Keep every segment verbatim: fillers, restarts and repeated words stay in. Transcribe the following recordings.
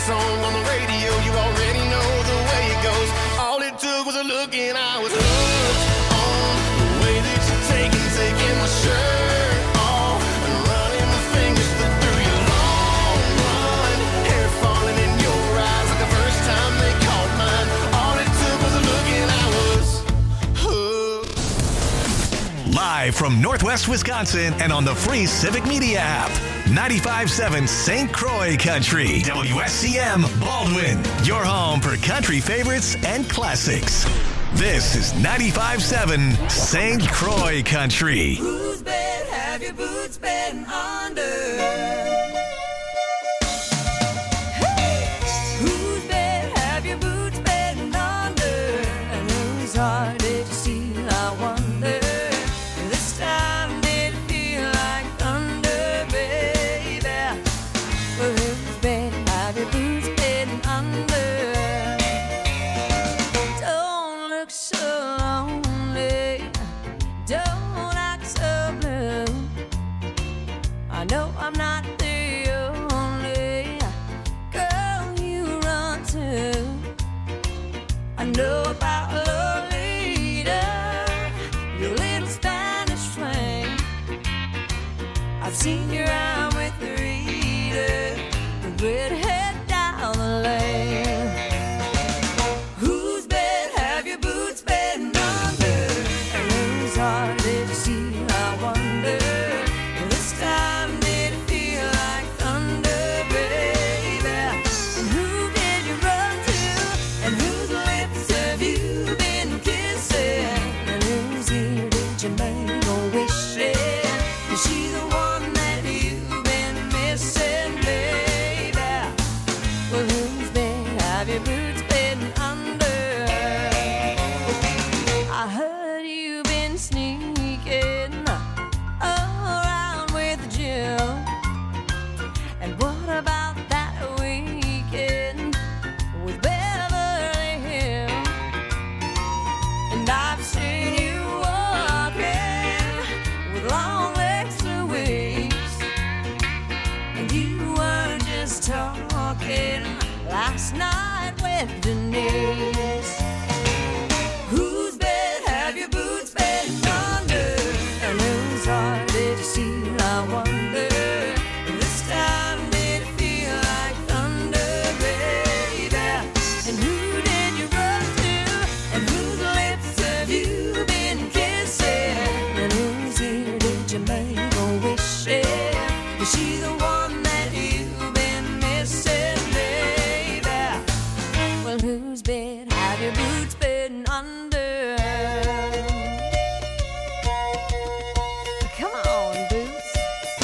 song on the radio, you already know the way it goes. All it took was a look and I was hooked on the way that you're taking, taking my shirt off and running my fingers through your long blonde hair falling in your eyes like the first time they caught mine. All it took was a look and I was hooked. Live from Northwest Wisconsin and on the free Civic Media app. ninety-five point seven Saint Croix Country. W S C M Baldwin. Your home for country favorites and classics. This is ninety-five point seven Saint Croix Country. Whose bed have your boots been under? Hey! Whose bed have your boots been under? And whose heart did you steal, I wonder? This time did it feel like thunder, baby? Well, whose bed have your boots been under? Don't look so lonely, don't act so blue. I know I'm not the only girl you run to. I know about Lolita, your little Spanish flame. I've seen you around with Rita, the redhead down the lane. Whose bed have your boots been under? And whose heart did you steal, I wonder? This time did it feel like thunder, baby? And who did you run to? And whose lips have you been kissing? And whose ear did you make a wish in? Is she the one that you've been missing, baby? Well, whose bed have your boots been under? I heard you've been sneaking around with Jill. And what about that weekend with Beverly Hills? And I've seen you walking with long legs to waist. And you were just talking last night with Denise. Whose bed have your boots been under? And whose heart did you steal, I wonder? This time did it feel like thunder, baby? And who did you run to? And whose lips have you been kissing? And whose ear did you make a wish in? Is she the one that you've been missing, baby? Well, whose bed have your boots been under? Come on, boots.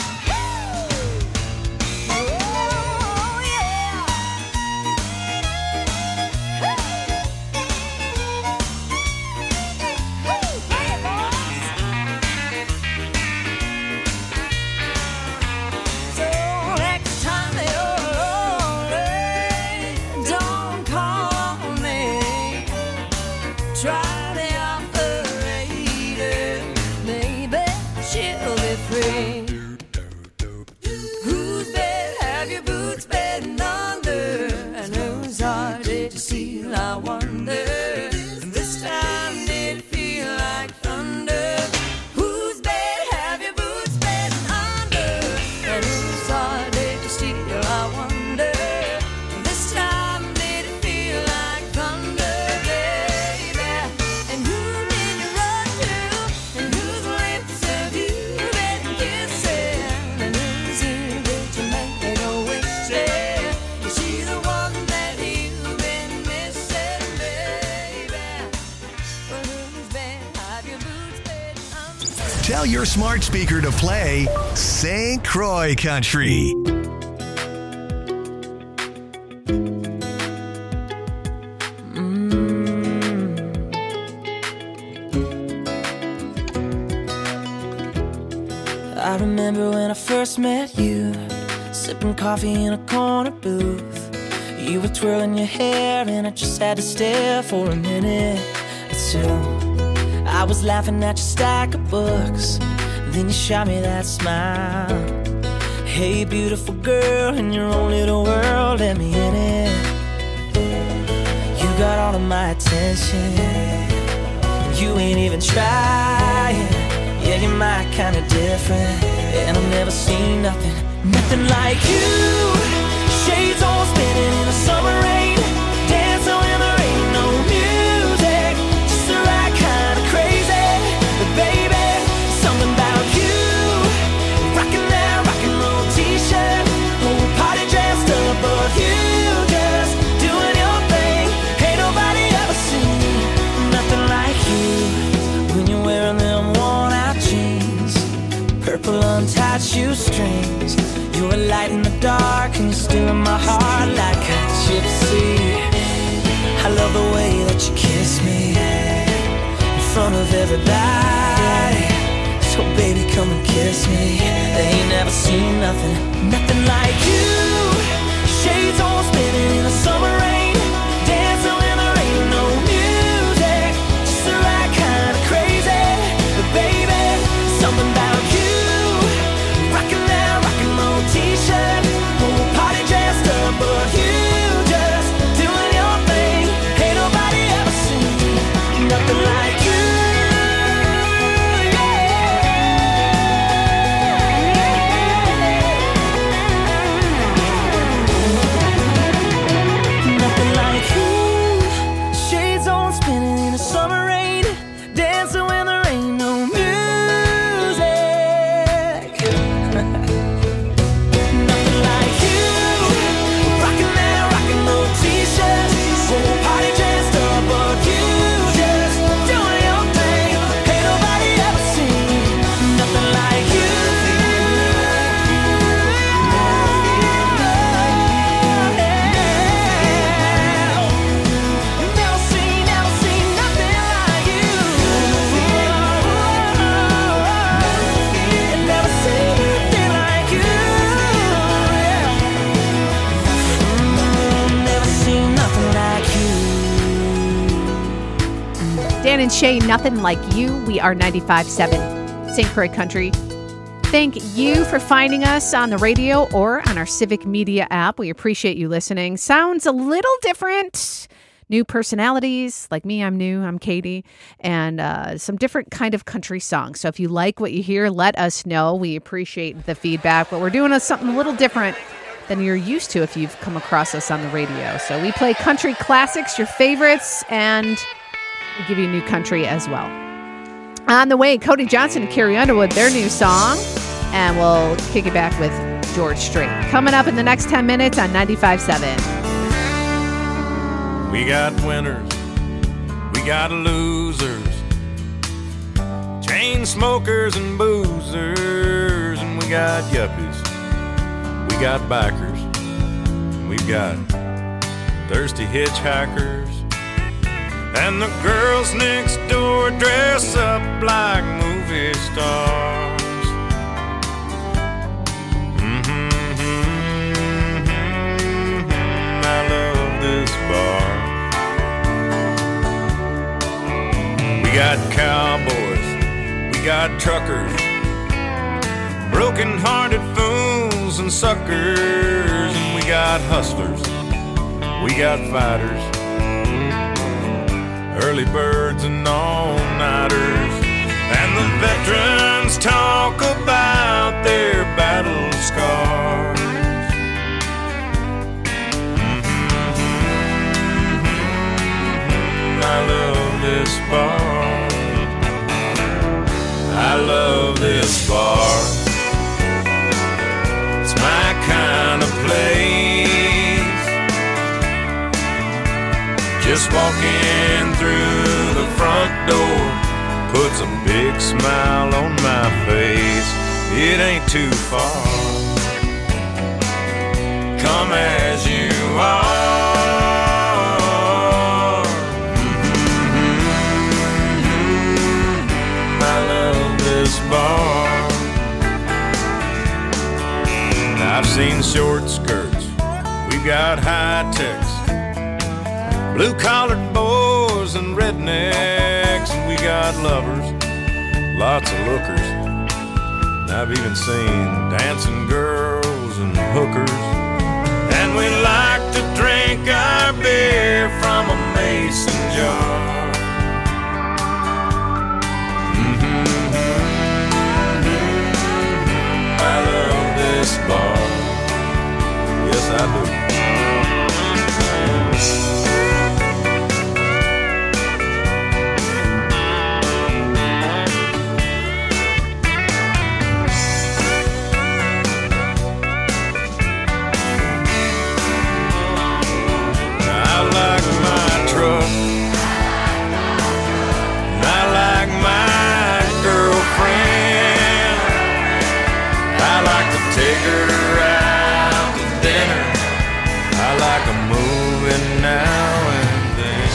Oh, yeah. Hey, boys. So next time you're lonely, don't call on me. Try the operator, maybe she'll be free. Whose bed have your boots been under? And whose heart did you steal, I wonder? This time did it feel like thunder? Whose bed have your boots been under? And whose heart did you steal, I wonder? This time did it feel like thunder, baby? And who did you run to? And whose lips have you been kissing? And whose ear did you make a wish in? Is she the one that you've been missing, baby? Well, whose bed have your boots been under? Tell your smart speaker to play Saint Croix Country. I remember when I first met you, sipping coffee in a corner booth. You were twirling your hair and I just had to stare for a minute or two. I was laughing at your stack of books, then you shot me that smile. Hey, beautiful girl, in your own little world, let me in it. You got all of my attention. You ain't even trying. Yeah, you're my kind of different. And I've never seen nothing, nothing like you. Shades all spinning in the summer rain. Dancing when there ain't no music. Just the right kind of crazy. But baby, something about you. Rocking that rock and roll t-shirt. Whole party dressed up, but you just doing your thing. Ain't nobody ever seen nothing like you. When you're wearing them worn out jeans, purple untied shoestrings. You're a light in the dark and you're still in my heart like a gypsy. I love the way that you kiss me in front of everybody. So baby, come and kiss me. They ain't never seen nothing, nothing like you. Shades all spinning in the summer rain. Dancing when there ain't no music. Just the right kind of crazy. But baby, something about you. Rocking that rock and roll t-shirt. Whole party dressed up, but you just doing your thing. Ain't nobody ever seen nothing like you. Nothing like you. Shades on spinning in the summer rain. Dancing when there ain't no music. Nothing like you. Rocking that rock and roll t-shirt. Whole party dressed up, but you just doing your thing. Ain't nobody ever seen nothing like you. Never seen, never seen nothing like you. Never seen nothing like you. Never seen nothing like you. Dan and Shay, Nothing Like You. We are ninety-five point seven Saint Croix Country. Thank you for finding us on the radio or on our Civic Media app. We appreciate you listening. Sounds a little different. New personalities. Like me, I'm new. I'm Katie. And uh, some different kind of country songs. So if you like what you hear, let us know. We appreciate the feedback. But we're doing a, something a little different than you're used to if you've come across us on the radio. So we play country classics, your favorites, and we give you new country as well. On the way, Cody Johnson and Carrie Underwood, their new song, and we'll kick it back with George Strait. Coming up in the next ten minutes on ninety-five point seven. We got winners, we got losers, chain smokers and boozers, and we got yuppies, we got bikers, and we've got thirsty hitchhikers. And the girls next door dress up like movie stars. Mm-hmm, mm-hmm, I love this bar. We got cowboys, we got truckers, broken-hearted fools and suckers. And we got hustlers, we got fighters, early birds and all-nighters. And the veterans talk about their battle scars. Mm-hmm, I love this bar. I love this bar. It's my kind of place. Just walking through the front door puts a big smile on my face. It ain't too far. Come as you are. Mm-hmm. I love this bar. I've seen short skirts, we've got high techs, blue-collared boys and rednecks, and we got lovers, lots of lookers. And I've even seen dancing girls take her out to dinner. I like a movie now and then,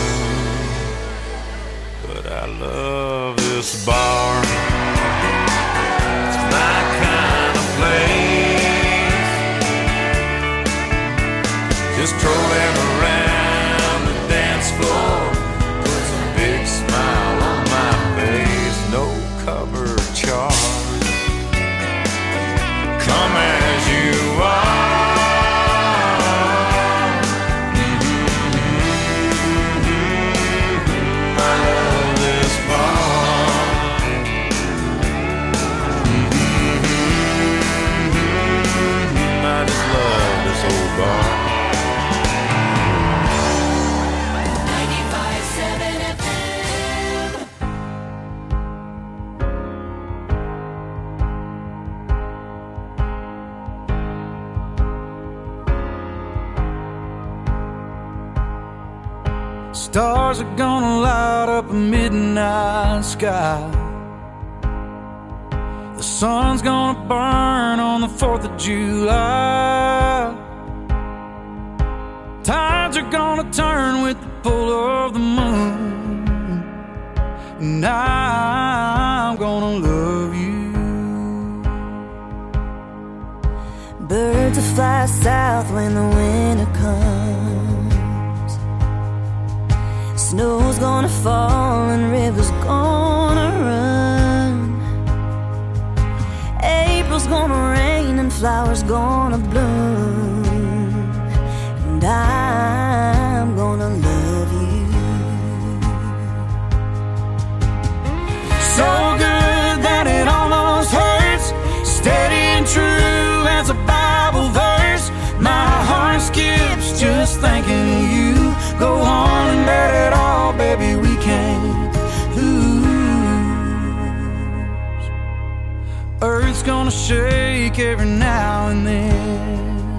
but I love this bar. It's my kind of place. Just strolling around the dance floor puts a big smile on my face. No cover charge. Come as you are. Stars are gonna light up a midnight sky. The sun's gonna burn on the fourth of July. Tides are gonna turn with the pull of the moon. And I'm gonna love you. Birds will fly south when the winter comes. Snow's gonna fall and rivers gonna run. April's gonna rain and flowers gonna bloom. And I'm gonna love you. So good that it almost hurts. Steady and true as a Bible verse. My heart skips just thinking of you. Go on and bet it all, baby, we can't lose. Earth's gonna shake every now and then.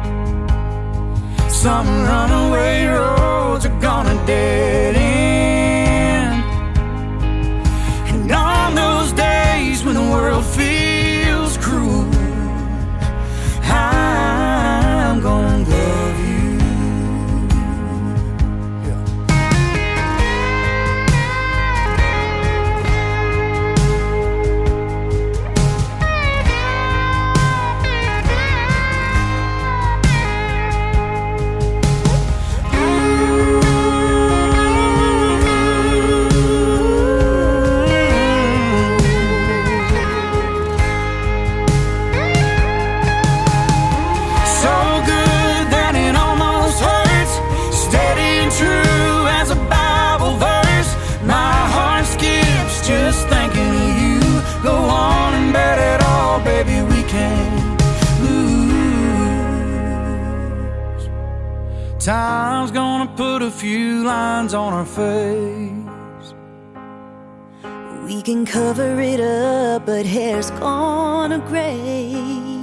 Some runaway roads are gonna dead end. And on those days when the world feels cruel, I'm gonna love you. Time's gonna put a few lines on our face. We can cover it up, but hair's gonna gray.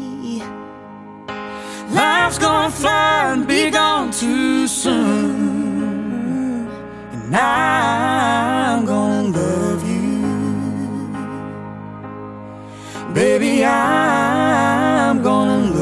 Life's gonna fly and be gone too soon. And I'm gonna love you. Baby, I'm gonna love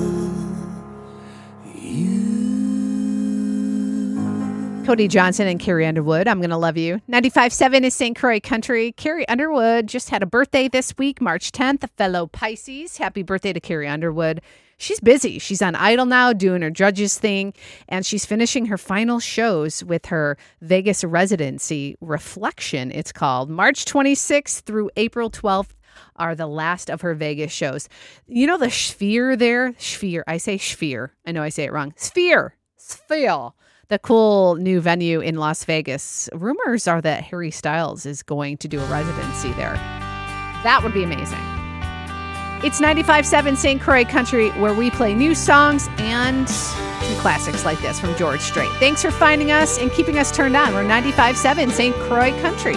Cody Johnson and Carrie Underwood, I'm going to love you. ninety-five point seven is Saint Croix Country. Carrie Underwood just had a birthday this week, March tenth, a fellow Pisces. Happy birthday to Carrie Underwood. She's busy. She's on Idol now doing her judges thing, and she's finishing her final shows with her Vegas residency, Reflection, it's called. March twenty-sixth through April twelfth are the last of her Vegas shows. You know the Sphere there? Sphere. I say Sphere. I know I say it wrong. Sphere. Sphere. The cool new venue in Las Vegas. Rumors are that Harry Styles is going to do a residency there. That would be amazing. It's ninety-five point seven Saint Croix Country, where we play new songs and some classics like this from George Strait. Thanks for finding us and keeping us turned on. We're ninety-five point seven Saint Croix Country.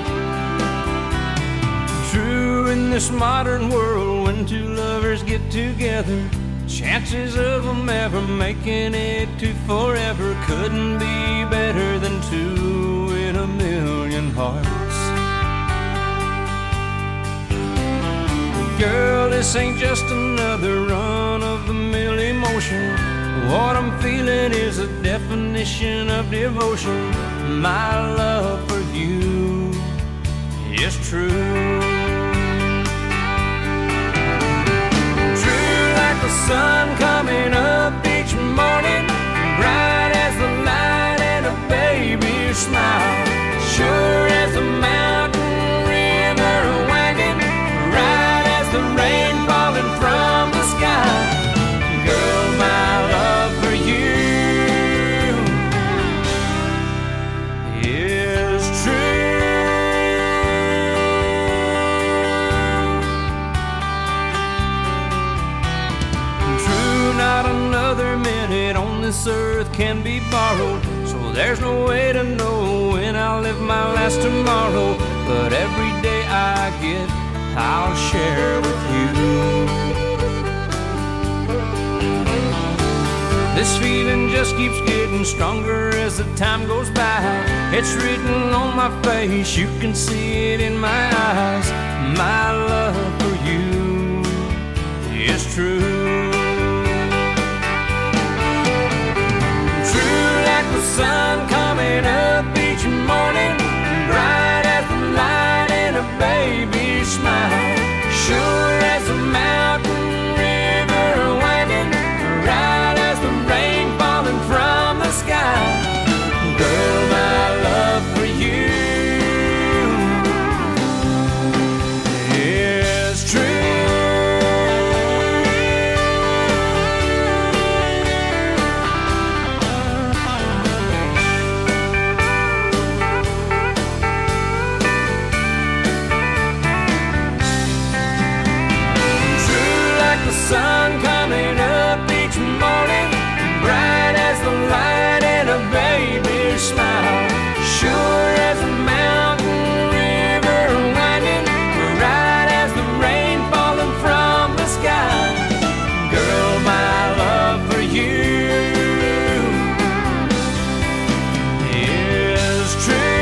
True in this modern world, when two lovers get together, chances of them ever making it to forever couldn't be better than two in a million hearts. Girl, this ain't just another run-of-the-mill emotion. What I'm feeling is a definition of devotion. My love for you is true. True like the sun coming up each morning, bright as the light and a baby's smile, sure as the mountain river wagging, right as the rain falling from the sky. Girl, my love for you is true. True, not another minute on this earth can be borrowed, so there's no way to know when I'll live my last tomorrow. But every day I get, I'll share with you. This feeling just keeps getting stronger as the time goes by. It's written on my face, you can see it in my eyes. My love for you is true. True like the sun coming up each morning, bright as the light in a baby's smile, sure as a mountain river winding, right as the rain falling from the sky. Girl, my love for you is true. Sun coming up each morning, bright as the light in a baby's smile, sure as a mountain river winding, right as the rain falling from the sky. Girl, my love for you is true.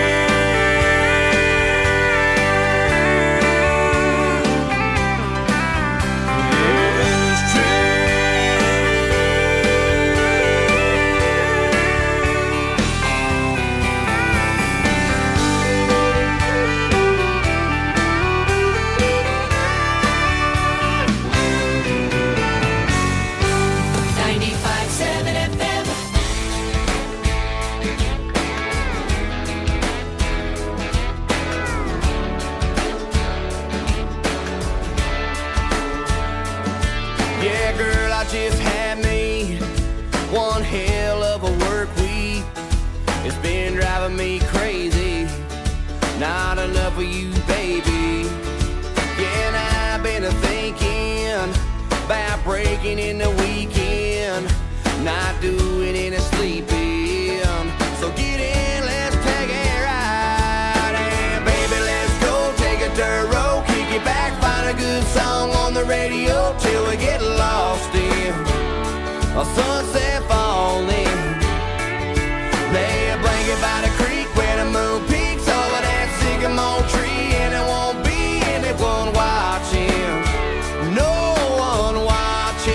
Yeah, girl, I just had me one hell of a work week. It's been driving me crazy. Not enough of you, baby. Yeah, and I've been thinking about breaking in the weekend, not doing any sleeping. So get in, let's take a ride. And baby, let's go take a dirt road, kick it back, find a good song on the radio till we get lost in a sunset falling. Lay a blanket by the creek where the moon peaks over that sycamore tree, and there won't be anyone watching, no one watching.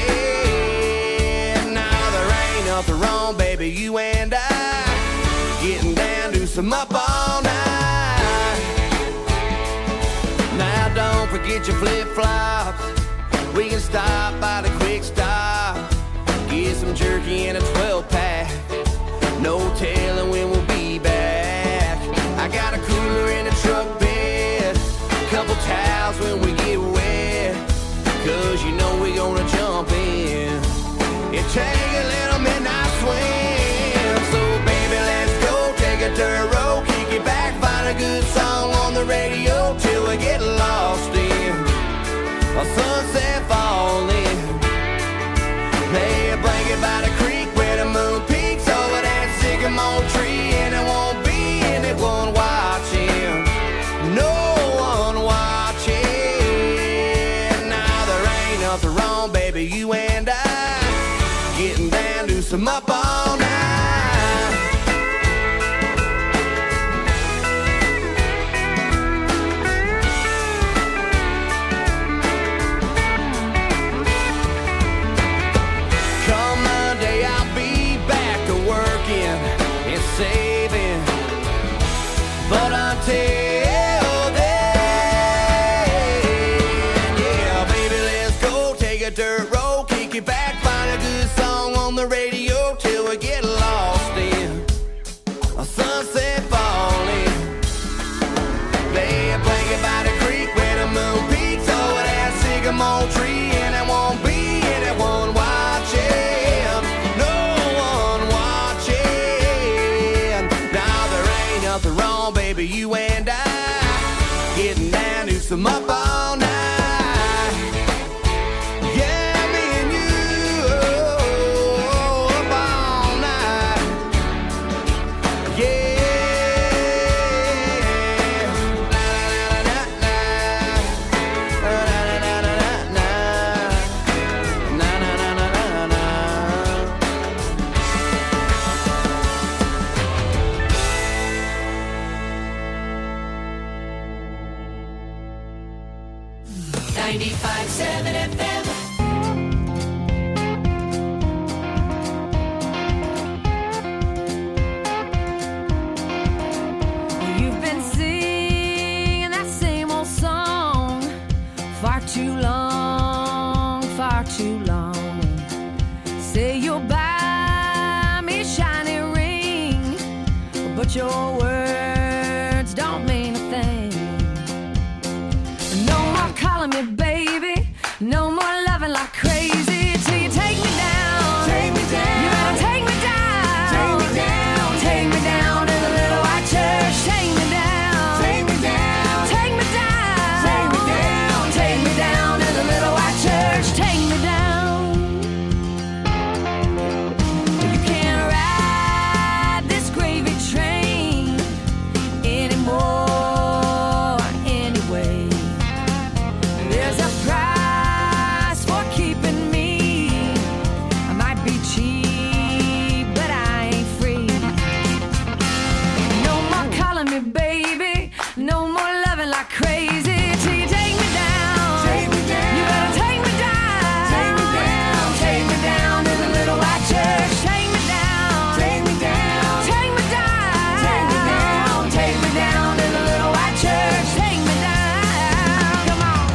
Now there ain't nothing wrong, baby, you and I getting down to some up all night. Now don't forget your flip-flops, we can stop by the quick stop, get some jerky and a twelve pack. No telling when we'll be back. I got a cooler in the truck bed, couple towels when we get wet, cause you know we gonna jump in and take a little midnight swim. So baby, let's go take a dirt road, kick it back, find a good song on the radio till we get lost in a sunset falling. Lay a blanket by the creek where the moon peaks over that sycamore tree, and there won't be anyone watching, no one watching. Now there ain't nothing wrong, baby, you and I getting down to some up all night. dirt road, kick it back, find a good song on the radio till we get lost in a sunset falling. Lay a blanket by the creek where the moon peaks over that sycamore tree, and there won't be anyone watching, no one watching. Now there ain't nothing wrong, baby, you and I getting down to some up all night. Yeah, me and you oh, up all night. Yeah. ninety-five seven F M. You've been singing that same old song far too long, far too long. Say you'll buy me a shiny ring, but your words don't mean a thing. No more calling me baby, no more loving like crazy till you take me down. Take me down. You better take me down. Take me down. Take me down to the little white church. Take me down. Take me down. Take me down. Take me down. Take me down to the little white church. Take me down. You can't ride this gravy train anymore anyway. There's a price for keeping me. I might be cheap, but I ain't free. No more calling me baby, no more loving like crazy till you take me down. Take me down. You better take me down. Take me down. Take me down to the little white church. Take me down. Take me down. Take me down. Take me down. Take me down to the little white church. Take me down. Come on.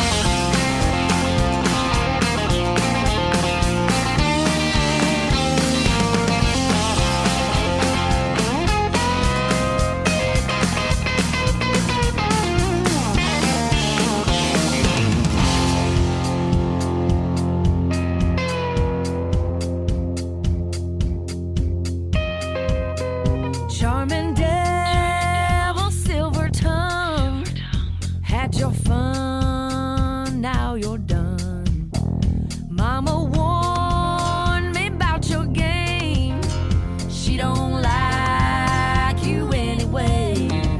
Charming devil, silver tongue, had your fun, now you're done. Mama warned me about your game, she don't like you anyway.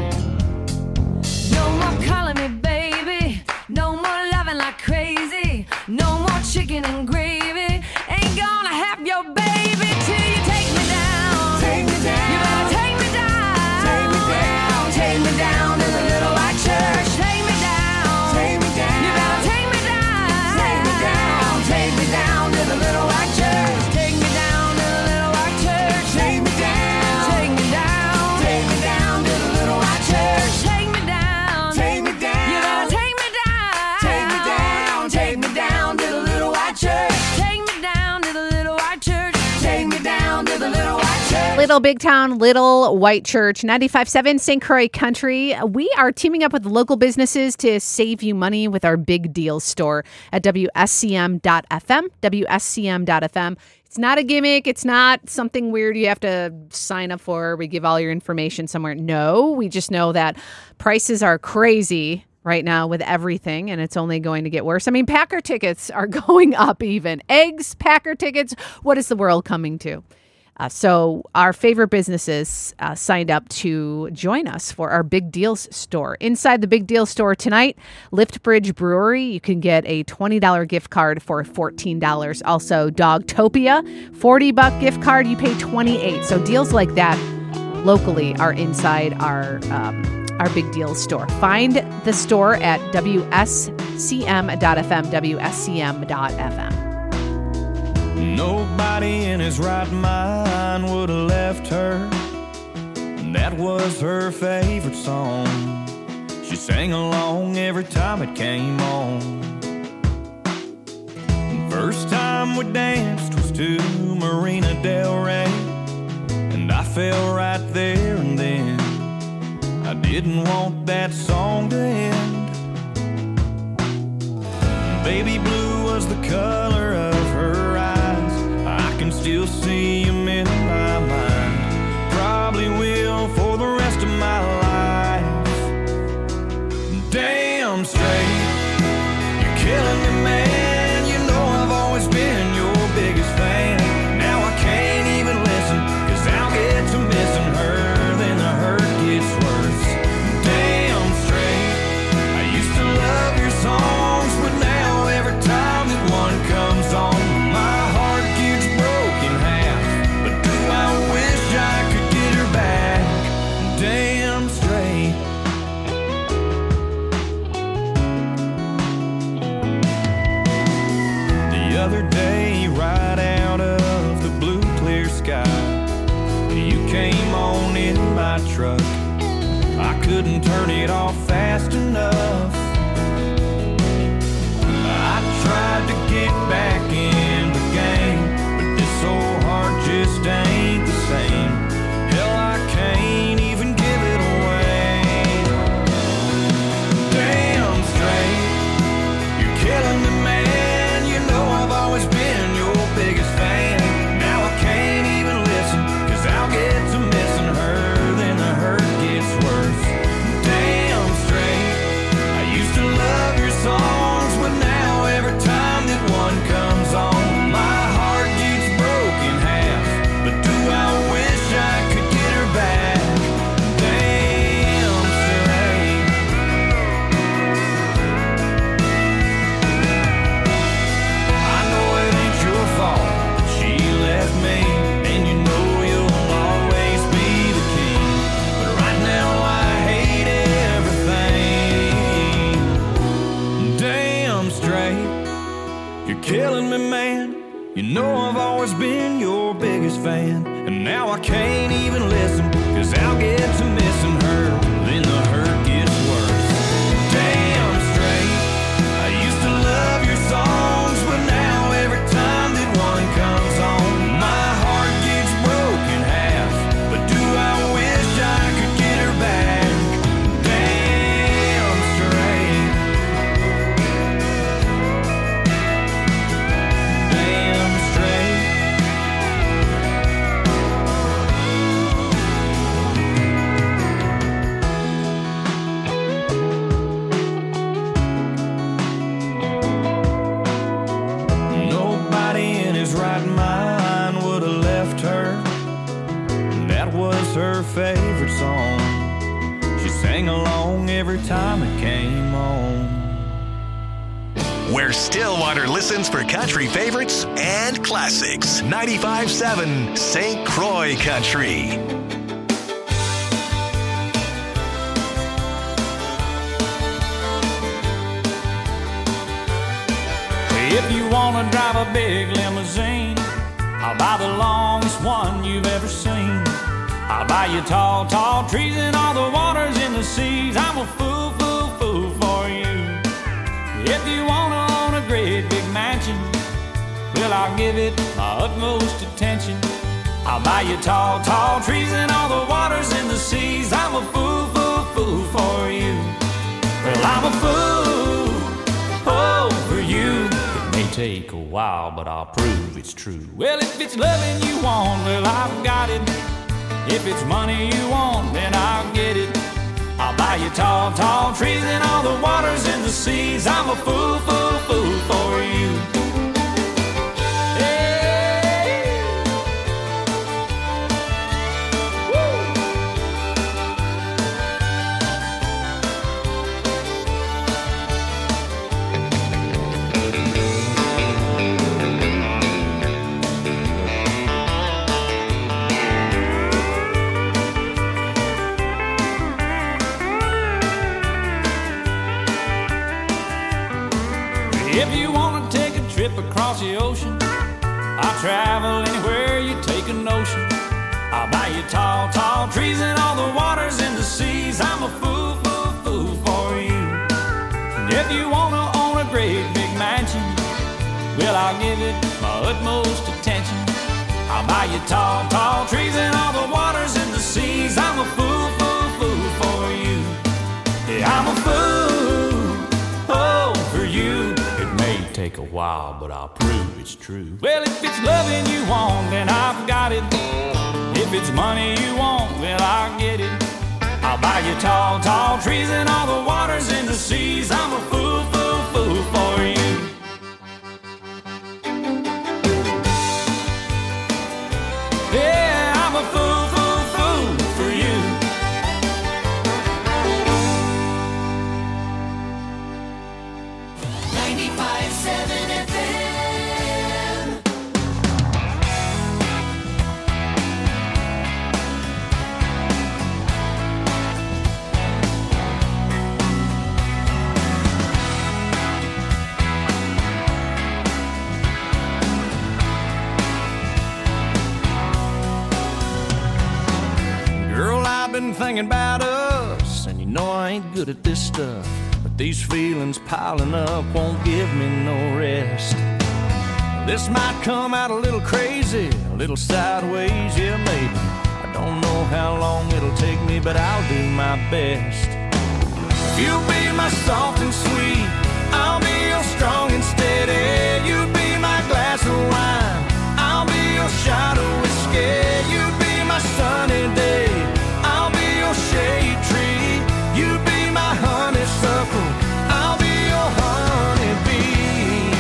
No more calling me baby, no more loving like crazy, no more chicken and gravy, ain't gonna have your baby till you take me down. Take me down. You better take me down. Take me down. Take me down to the little white church. Take me down. Take me down. You better take me down. Take me down. Take me down to the little white church. Take me down to the little white church. Take me down. Take me down. Take me down to the little white church. Take me down. Take me down. You better take me down. Take me down. Take me down to the little white church. Take me down to the little white church. Take me down to the little white church. Little Big Town, Little White Church, ninety-five point seven Saint Croix Country. We are teaming up with local businesses to save you money with our Big Deal store at W S C M dot F M, W S C M dot F M. It's not a gimmick. It's not something weird you have to sign up for. We give all your information somewhere. No, we just know that prices are crazy right now with everything, and it's only going to get worse. I mean, Packer tickets are going up even. Eggs, Packer tickets. What is the world coming to? Uh, so our favorite businesses uh, signed up to join us for our Big Deals store. Inside the Big Deals store tonight, Liftbridge Brewery, you can get a twenty dollars gift card for fourteen dollars. Also, Dogtopia, forty bucks gift card, you pay twenty-eight dollars. So deals like that locally are inside our um, our Big Deals store. Find the store at W S C M dot F M, W S C M dot F M. Nobody in his right mind would have left her, and that was her favorite song. She sang along every time it came on. First time we danced was to Marina Del Rey, and I fell right there and then. I didn't want that song to end. Baby blue was the color of her eyes. I can still see them in my mind. Probably will for the rest of my life. Damn straight, you're killing me, man. You know I've always been your biggest fan. Now I can't even listen, cause I'll get to missing her, then the hurt gets worse. Damn straight, I used to love your songs, but now every time that one comes on, my heart gets broken in half. But do I wish I could get her back? Damn straight. The other day, right out of the blue clear sky, you came on in my truck. I couldn't turn it off fast enough. I tried to get back in the game, but this old heart just ain't the same. Hell, I can't even give it away. Damn straight, you're killing me, man. You know I've always been your biggest fan. Now I can't even listen, cause I'll get to missing her, then the hurt gets worse. Damn straight, I used to love your songs, but now every time that one comes on, my heart gets broken in half. But do I wish I could get her back? Damn straight. I know it ain't your fault that she left me, and you know you'll always be the king. But right now I hate everything. Damn straight, you're killing me, man. You know I've always been your biggest fan, and now I can't even listen, cause I'll get to missing her, then the hurt gets worse. Damn straight, I used to love your songs, but now every time that one comes on, my heart gets broken in half. But do I wish I could get her back? Damn straight. Damn straight. Nobody in his right mind would have left her. That was her favorite song. She sang along every time it came on. Where Stillwater listens for country favorites and classics. ninety-five point seven Saint Croix Country. If you wanna drive a big limousine, I'll buy the longest one you've ever seen. I'll buy you tall, tall trees and all the waters in the seas. I'm a fool, fool, fool for you. If you wanna own a great big mansion, well, I'll give it my utmost attention. I'll buy you tall, tall trees and all the waters in the seas. I'm a fool, fool, fool for you. Well, I'm a fool, oh, for you. It may take a while, but I'll prove it's true. Well, if it's loving you want, well, I've got it. If it's money you want, then I'll get it. I'll buy you tall, tall trees and all the waters in the seas. I'm a fool, fool, fool for you. Hey. Woo. If you want to take a trip across the ocean, I'll travel anywhere you take a notion. I'll buy you tall, tall trees and all the waters in the seas. I'm a fool, fool, fool for you. And if you want to own a great big mansion, well, I'll give it my utmost attention. I'll buy you tall, tall trees and all the waters and the seas. I'm a fool, fool, fool for you. Yeah, I'm a fool, oh, for you. It may take a while, but I'll prove it's true. Well, if it's loving you want, then I've got it. If it's money you want, well, I'll get it. I'll buy you tall, tall trees and all the waters and the seas. I'm a fool, fool, fool for you. Yeah, I'm a fool, fool, fool for you. ninety-five seven F M. Girl, I've been thinking about us, and you know I ain't good at this stuff, but these feelings piling up won't give me no rest. This might come out a little crazy, a little sideways, yeah, maybe. I don't know how long it'll take me, but I'll do my best. If you'll be my soft and sweet, I'll be your strong and steady. You be my glass of wine, I'll be your shot of whiskey. You be my sunny day, I'll be your shade tree. You be my honeysuckle, I'll be your honeybee.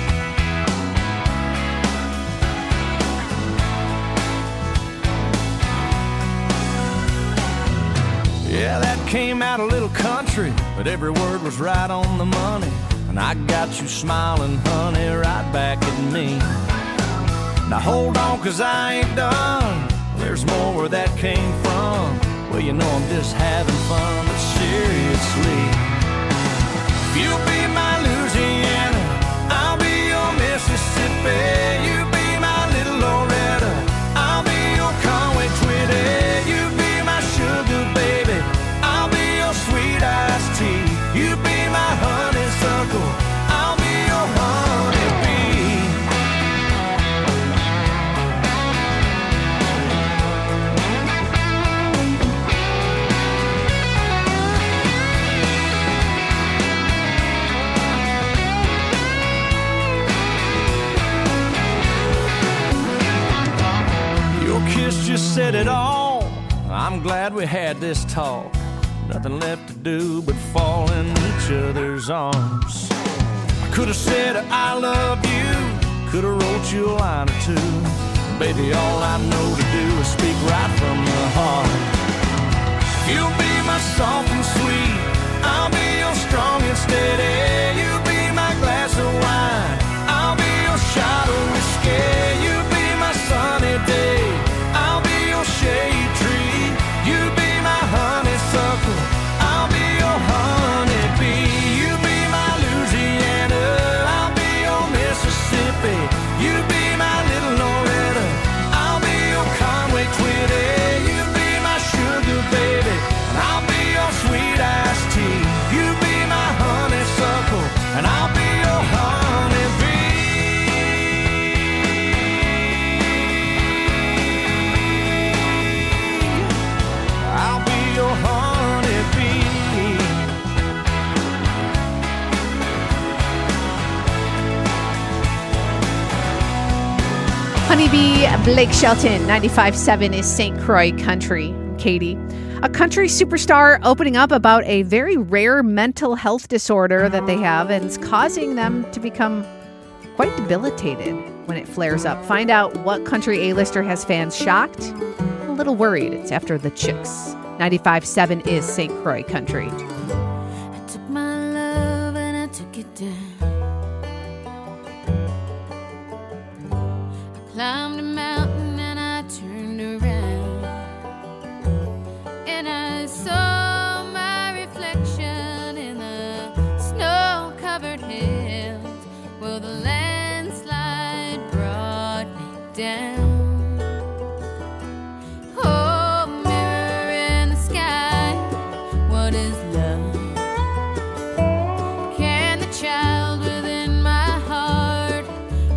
Yeah, that came out a little country, but every word was right on the money. And I got you smiling, honey, right back at me. Now hold on, cause I ain't done. There's more where that came from. Well, you know I'm just having fun, but seriously, if you'll be my Louisiana, I'll be your Mississippi. You be my little Loretta, I'll be your Conway Twitty. You be my sugar baby, I'll be your sweet iced tea. You be my honeysuckle, I'll be your honeybee. Your kiss just said it all. I'm glad we had this talk. Nothing left to do but fall in each other's arms. I could have said I love you, could have wrote you a line or two. Baby, all I know to do is speak right from the heart. You'll be my soft and sweet, I'll be your strong and steady. You be my glass of wine, I'll be your shot of whiskey. You be my sunny day, I'll be your shade tree. You be my honeysuckle, I'll be your honeybee. You be my Louisiana, I'll be your Mississippi. You be my little Loretta, I'll be your Conway Twitty. You be my sugar baby, and I'll be your sweet iced tea. You be my honeysuckle, and I'll be your honeybee. I'll be your honeybee. Honeybee, Blake Shelton, ninety-five point seven is Saint Croix Country. Katie. A country superstar opening up about a very rare mental health disorder that they have, and it's causing them to become quite debilitated when it flares up. Find out what country A-lister has fans shocked, a little worried. It's after the Chicks. ninety-five point seven is Saint Croix Country. I took my love and I took it down. I climbed a mountain and I turned around, and I saw my reflection in the snow-covered hills. Well, the landslide brought me down. Oh, mirror in the sky, what is love? Can the child within my heart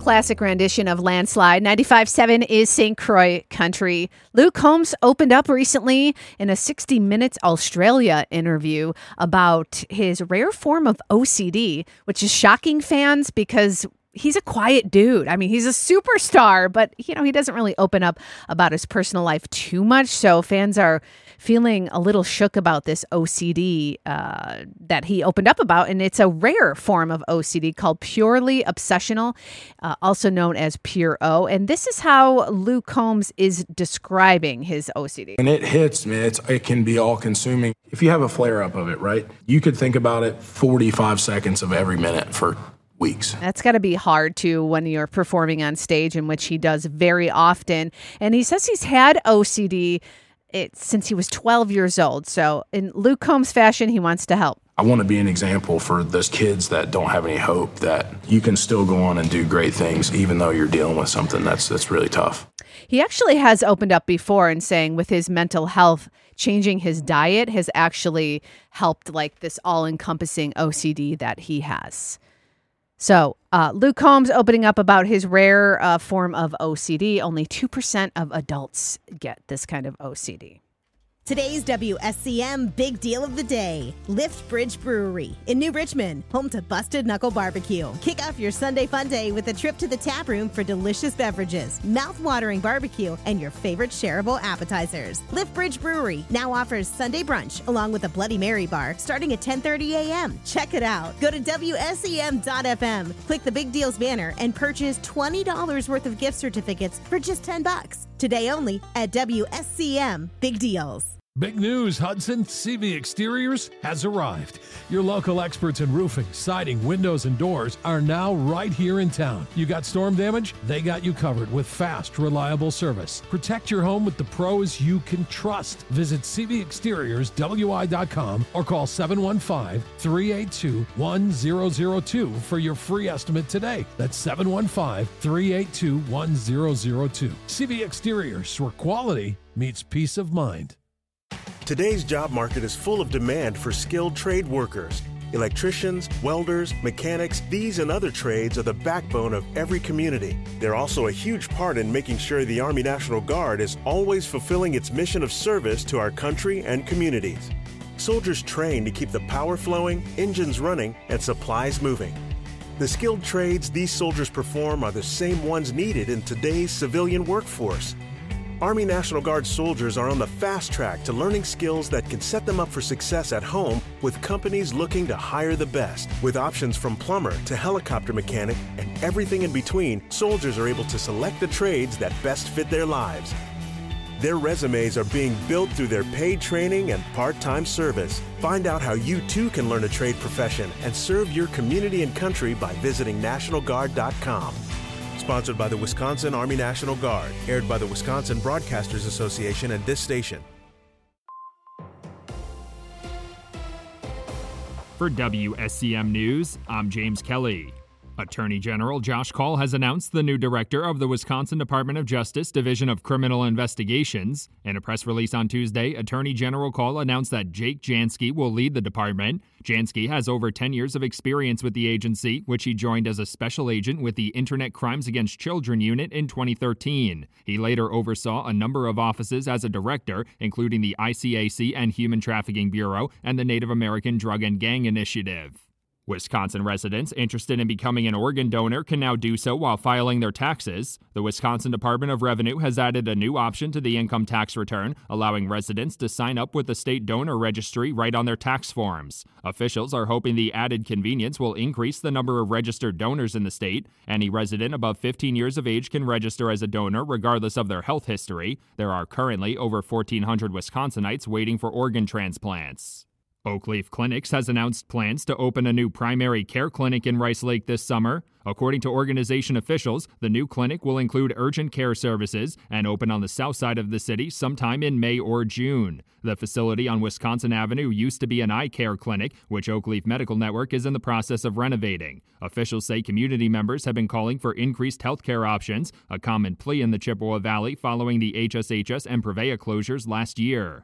classic rendition of Landslide. ninety-five point seven is Saint Croix Country. Luke Combs opened up recently in a sixty minutes Australia interview about his rare form of O C D, which is shocking fans because he's a quiet dude. I mean, he's a superstar, but, you know, he doesn't really open up about his personal life too much. So fans are feeling a little shook about this O C D uh, that he opened up about. And it's a rare form of O C D called purely obsessional, uh, also known as pure O. And this is how Luke Combs is describing his O C D. When it hits, man, it's, it can be all consuming. If you have a flare up of it, right, you could think about it forty-five seconds of every minute for weeks. That's got to be hard too when you're performing on stage, in which he does very often. And he says he's had O C D it, since he was twelve years old. So in Luke Combs fashion, he wants to help. I want to be an example for those kids that don't have any hope, that you can still go on and do great things even though you're dealing with something that's that's really tough. He actually has opened up before and saying with his mental health, changing his diet has actually helped, like, this all-encompassing O C D that he has. So uh, Luke Combs opening up about his rare uh, form of O C D. Only two percent of adults get this kind of O C D. Today's W S C M Big Deal of the Day. Lift Bridge Brewery in New Richmond, home to Busted Knuckle Barbecue. Kick off your Sunday fun day with a trip to the tap room for delicious beverages, mouth-watering barbecue, and your favorite shareable appetizers. Lift Bridge Brewery now offers Sunday brunch along with a Bloody Mary bar starting at ten thirty a.m. Check it out. Go to W S C M dot F M, click the Big Deals banner, and purchase twenty dollars worth of gift certificates for just ten bucks. Today only at W S C M Big Deals. Big news, Hudson. C V Exteriors has arrived. Your local experts in roofing, siding, windows, and doors are now right here in town. You got storm damage? They got you covered with fast, reliable service. Protect your home with the pros you can trust. Visit C V Exteriors W I dot com or call seven one five, three eight two, one zero zero two for your free estimate today. That's seven one five, three eight two, one zero zero two. C V Exteriors, where quality meets peace of mind. Today's job market is full of demand for skilled trade workers. Electricians, welders, mechanics, these and other trades are the backbone of every community. They're also a huge part in making sure the Army National Guard is always fulfilling its mission of service to our country and communities. Soldiers train to keep the power flowing, engines running, and supplies moving. The skilled trades these soldiers perform are the same ones needed in today's civilian workforce. Army National Guard soldiers are on the fast track to learning skills that can set them up for success at home with companies looking to hire the best. With options from plumber to helicopter mechanic and everything in between, soldiers are able to select the trades that best fit their lives. Their resumes are being built through their paid training and part-time service. Find out how you too can learn a trade profession and serve your community and country by visiting National Guard dot com. Sponsored by the Wisconsin Army National Guard. Aired by the Wisconsin Broadcasters Association and this station. For W S C M News, I'm James Kelly. Attorney General Josh Kaul has announced the new director of the Wisconsin Department of Justice Division of Criminal Investigations. In a press release on Tuesday, Attorney General Kaul announced that Jake Jansky will lead the department. Jansky has over ten years of experience with the agency, which he joined as a special agent with the Internet Crimes Against Children Unit in twenty thirteen. He later oversaw a number of offices as a director, including the I C A C and Human Trafficking Bureau and the Native American Drug and Gang Initiative. Wisconsin residents interested in becoming an organ donor can now do so while filing their taxes. The Wisconsin Department of Revenue has added a new option to the income tax return, allowing residents to sign up with the state donor registry right on their tax forms. Officials are hoping the added convenience will increase the number of registered donors in the state. Any resident above fifteen years of age can register as a donor regardless of their health history. There are currently over fourteen hundred Wisconsinites waiting for organ transplants. Oakleaf Clinics has announced plans to open a new primary care clinic in Rice Lake this summer. According to organization officials, the new clinic will include urgent care services and open on the south side of the city sometime in May or June. The facility on Wisconsin Avenue used to be an eye care clinic, which Oakleaf Medical Network is in the process of renovating. Officials say community members have been calling for increased health care options, a common plea in the Chippewa Valley following the H S H S and Prevea closures last year.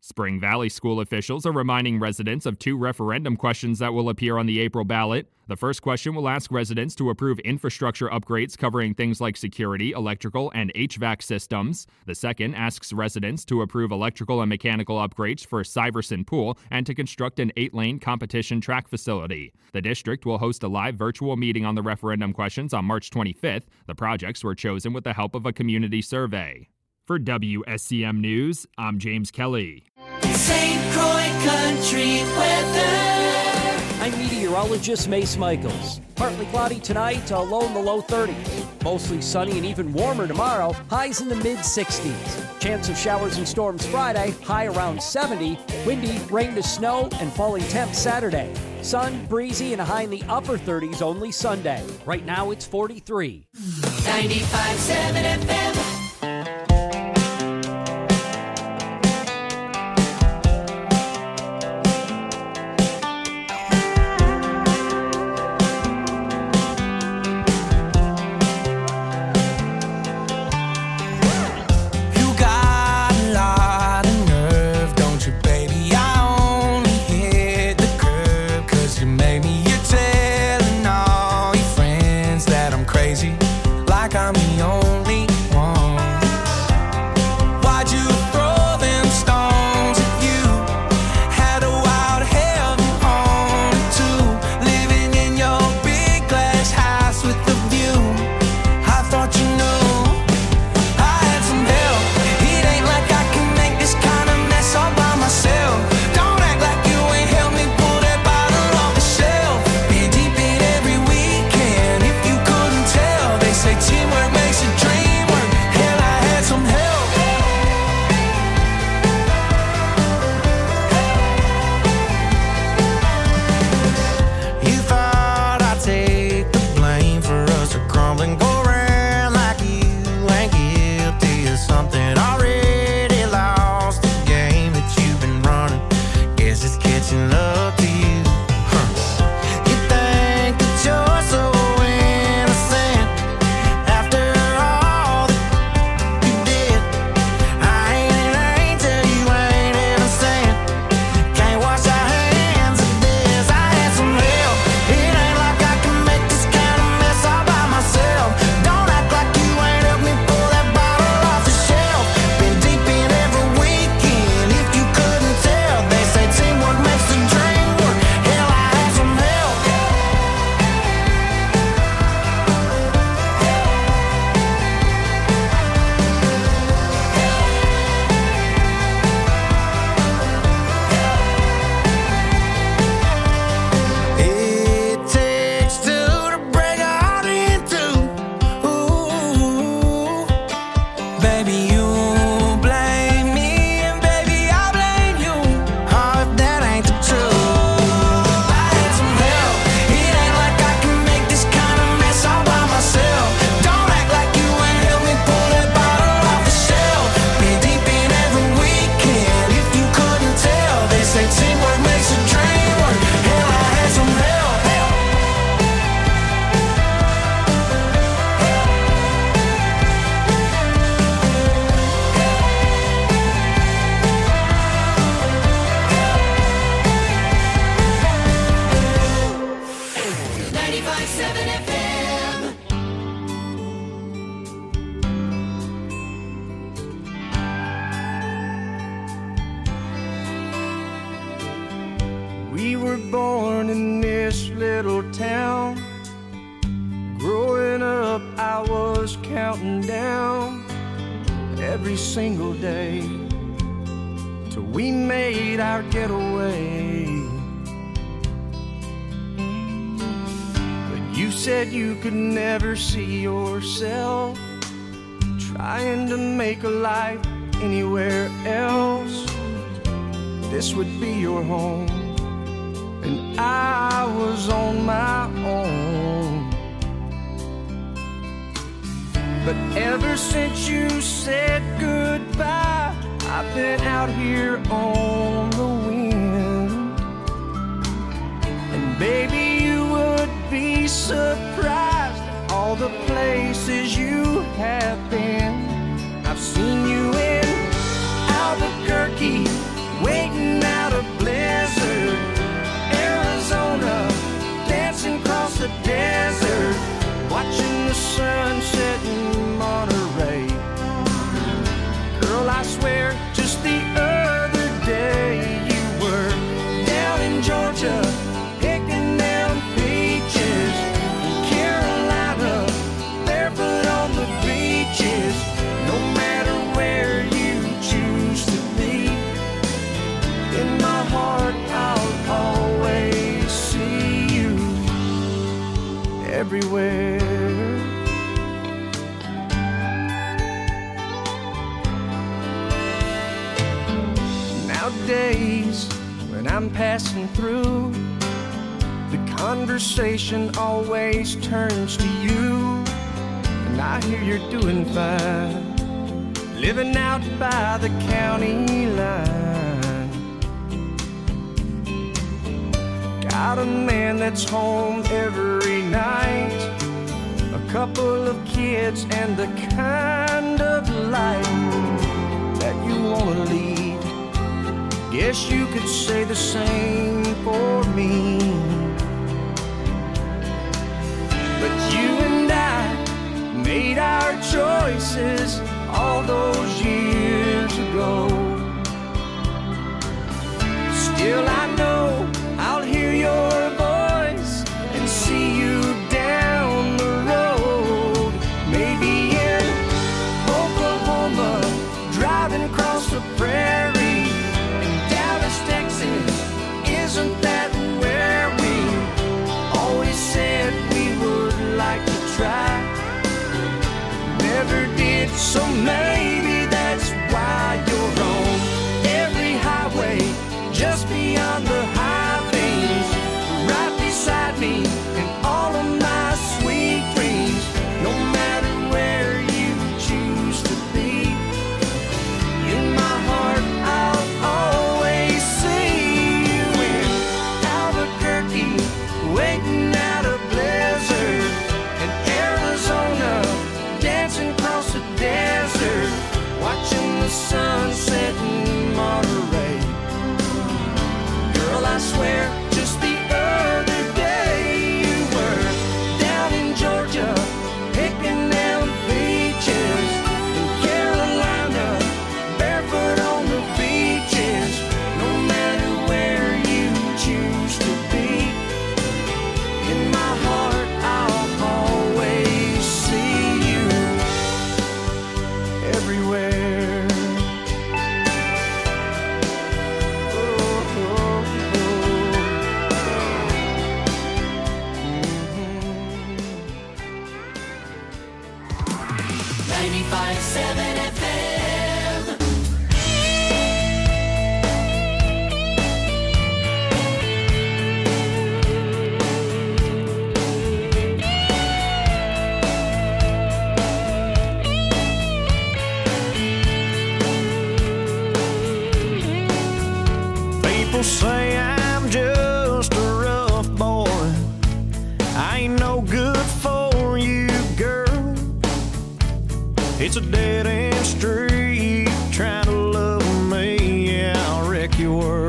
Spring Valley School officials are reminding residents of two referendum questions that will appear on the April ballot. The first question will ask residents to approve infrastructure upgrades covering things like security, electrical, and H V A C systems. The second asks residents to approve electrical and mechanical upgrades for Syverson Pool and to construct an eight-lane competition track facility. The district will host a live virtual meeting on the referendum questions on March twenty-fifth. The projects were chosen with the help of a community survey. For W S C M News, I'm James Kelly. Saint Croix Country weather. I'm meteorologist Mace Michaels. Partly cloudy tonight, a low in the low thirties. Mostly sunny and even warmer tomorrow, highs in the mid sixties. Chance of showers and storms Friday, high around seventy. Windy, rain to snow, and falling temps Saturday. Sun, breezy, and a high in the upper thirties only Sunday. Right now it's forty-three. ninety-five point seven F M. We were born in this little town. Growing up, I was counting down every single day till we made our getaway. But you said you could never see yourself trying to make a life anywhere else. This would be your home, and I was on my own. But ever since you said goodbye, I've been out here on the wind. And baby, you would be surprised at all the places you have been. I've seen you in Albuquerque, everywhere. Nowadays, when I'm passing through, the conversation always turns to you. And I hear you're doing fine, living out by the county line. Got a man that's home every night, a couple of kids, and the kind of life that you want to lead. Guess you could say the same for me. But you and I made our choices all those years ago. Still I know I'll hear your voice and see you down the road. Maybe in Oklahoma, driving across the prairie. In Dallas, Texas, isn't that where we always said we would like to try? Never did, so maybe that's why you're on every highway, just beyond the high things, right beside me and all of my sweet dreams. No matter where you choose to be, in my heart I'll always see you in Albuquerque, waiting out a blizzard, in Arizona, dancing across the desert, watching the sunset in Monterey. Girl, I swear, just the other day you were down in Georgia, picking them peaches, in Carolina, barefoot on the beaches. No matter where you choose to be, in my heart I'll always see you everywhere. ninety-five seven F M. People say I'm just a rough boy. I ain't no good for you, girl. It's a dead-end street trying to love me. Yeah, I'll wreck your world.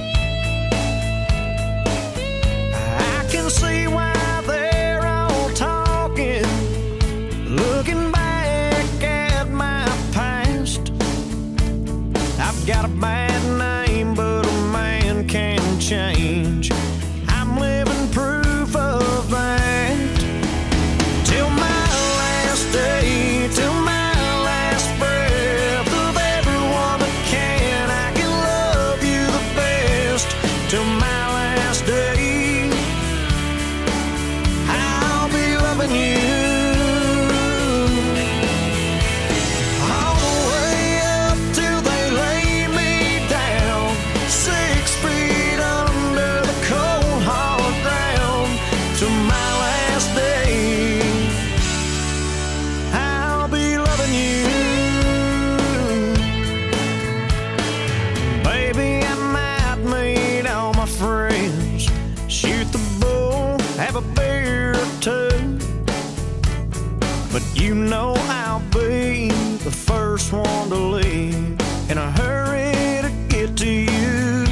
I can see why they're all talking, looking back at my past. I've got a bad name, but a man can change. I'm living proof of that. Till my last day, till my last breath of everyone that can, I can love you the best. Till my last day, I'll be loving you. All the way up till they lay me down, six feet under the cold hard ground. Till my last day, I'll be loving you. Baby, I might meet all my friends, shoot the bull, have a beer or two, but you know I'll be the first one to leave in a hurry to get to you.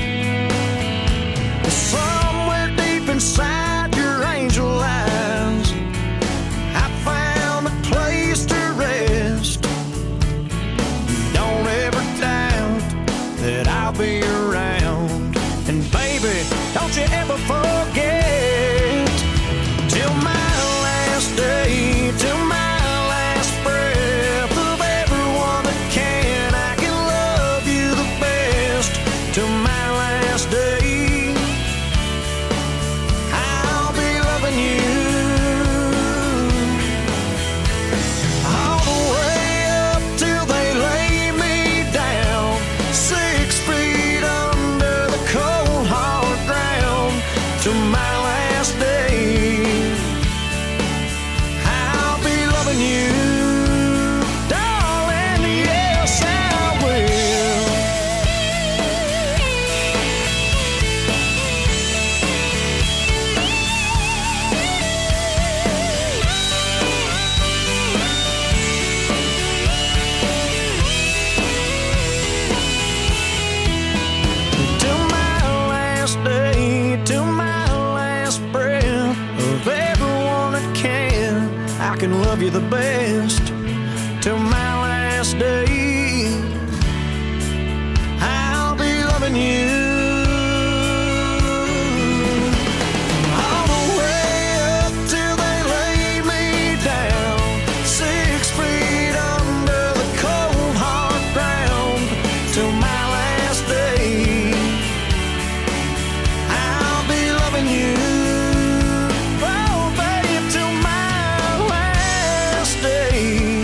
Somewhere deep inside your angel eyes, I found a place to rest. Don't ever doubt that I'll be around. And baby, don't you ever forget, till my last day, till my last breath of everyone that can, I can love you last day, till my last breath, of everyone that can, I can love you the best. Till my last day, I'll be loving you. All the way up till they lay me down, six feet under the cold hard ground. Till my last day, I'll be loving you. Oh, babe, till my last day.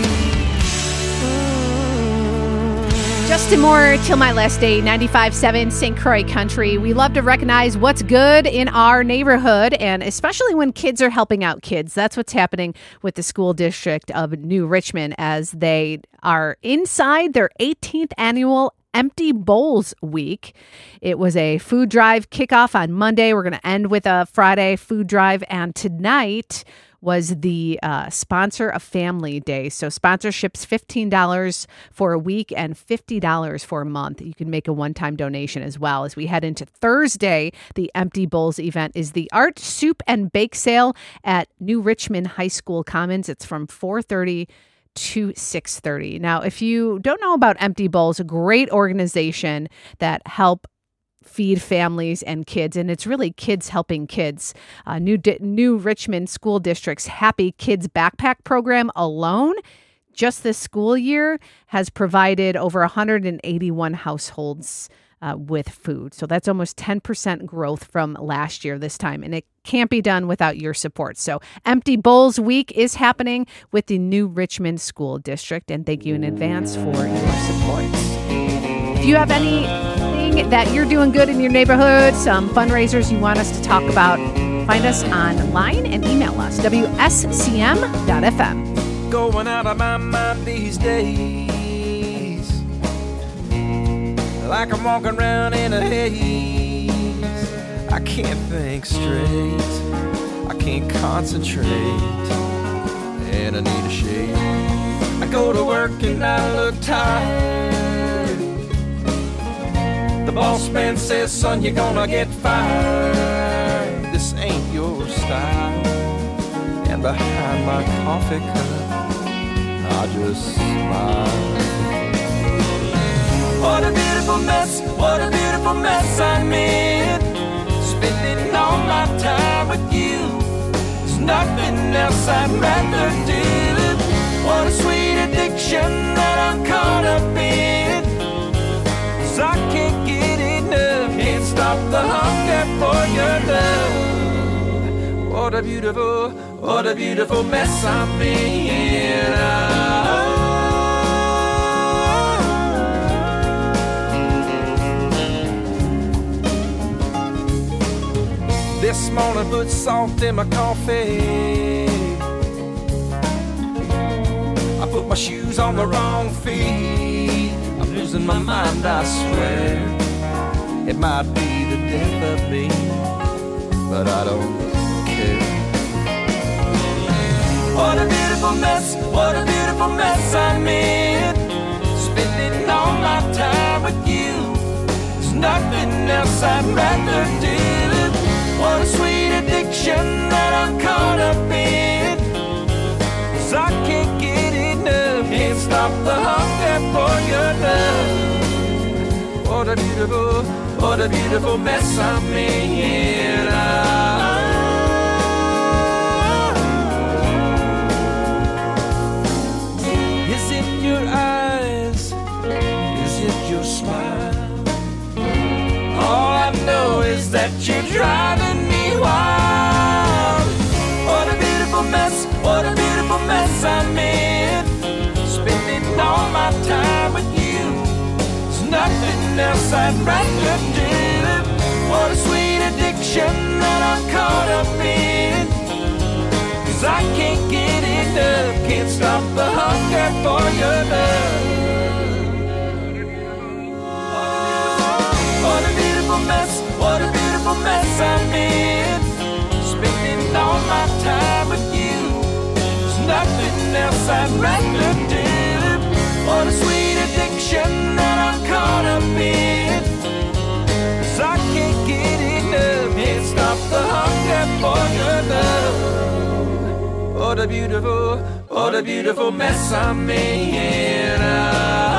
Justin Moore, Till My Last Day, ninety-five point seven Saint Croix Country. We love to recognize what's good in our neighborhood, and especially when kids are helping out kids. That's what's happening with the school district of New Richmond as they are inside their eighteenth annual Empty Bowls Week. It was a food drive kickoff on Monday. We're going to end with a Friday food drive, and tonight was the uh, sponsor of Family Day. So sponsorship's fifteen dollars for a week and fifty dollars for a month. You can make a one-time donation as well. As we head into Thursday, the Empty Bowls event is the Art, Soup, and Bake Sale at New Richmond High School Commons. It's from four thirty to six thirty. Now, if you don't know about Empty Bowls, a great organization that help feed families and kids, and it's really kids helping kids. Uh, New Di- New Richmond School District's Happy Kids Backpack Program alone, just this school year, has provided over one hundred eighty-one households uh, with food. So that's almost ten percent growth from last year this time, and it can't be done without your support. So Empty Bowls Week is happening with the New Richmond School District, and thank you in advance for your support. If you have any that you're doing good in your neighborhood, some fundraisers you want us to talk about, find us online and email us, W S C M dot F M. Going out of my mind these days, like I'm walking around in a haze. I can't think straight, I can't concentrate, and I need a shade. I go to work and I look tired. The boss man says, son, you're gonna get fired. This ain't your style. And behind my coffee cup, I just smile. What a beautiful mess, what a beautiful mess I'm in. Spending all my time with you. There's nothing else I'd rather do. What a sweet addiction that I'm caught up in. 'Cause I can't get enough, can't stop the hunger for your love. What a beautiful, what a beautiful mess I'm in. This morning put salt in my coffee. I put my shoes on the wrong feet. I'm losing my mind, I swear. It might be the death of me, but I don't care. What a beautiful mess, what a beautiful mess I'm in. Spending all my time with you. There's nothing else I'd rather do. What a sweet addiction that I'm caught up in. 'Cause I can't get enough, can't stop the hunger for your love. What a beautiful, what a beautiful mess I'm in. Ah. Is it your eyes? Is it your smile? All I know is that you're driving me wild. What a beautiful mess, what a beautiful mess I'm in. Spending all my time with you. There's nothing else I'd rather do. What a sweet addiction that I'm caught up in. 'Cause I can't get enough, can't stop the hunger for your love. What a beautiful mess, what a beautiful mess I'm in. Spending all my time with you. There's nothing else I'd rather do. What a sweet addiction that I'm caught up in. 'Cause I can't get enough. a beautiful, what a beautiful mess I'm in. Ah.